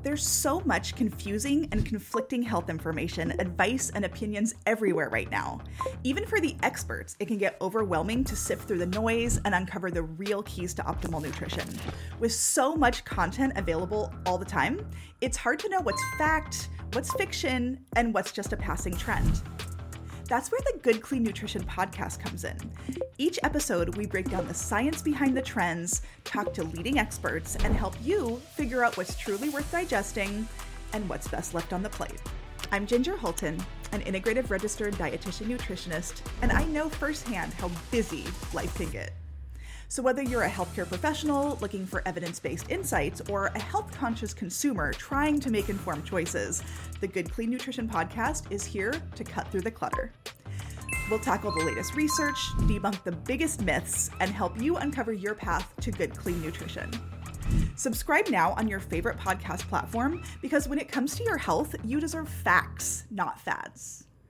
There's so much confusing and conflicting health information, advice, and opinions everywhere right now. Even for the experts, it can get overwhelming to sift through the noise and uncover the real keys to optimal nutrition. With so much content available all the time, it's hard to know what's fact, what's fiction, and what's just a passing trend. That's where the Good Clean Nutrition podcast comes in. Each episode, we break down the science behind the trends, talk to leading experts, and help you figure out what's truly worth digesting and what's best left on the plate. I'm Ginger Holton, an integrative registered dietitian nutritionist, and I know firsthand how busy life can get. So whether you're a healthcare professional looking for evidence-based insights or a health-conscious consumer trying to make informed choices, the Good Clean Nutrition podcast is here to cut through the clutter. We'll tackle the latest research, debunk the biggest myths, and help you uncover your path to good, clean nutrition. Subscribe now on your favorite podcast platform because when it comes to your health, you deserve facts, not fads.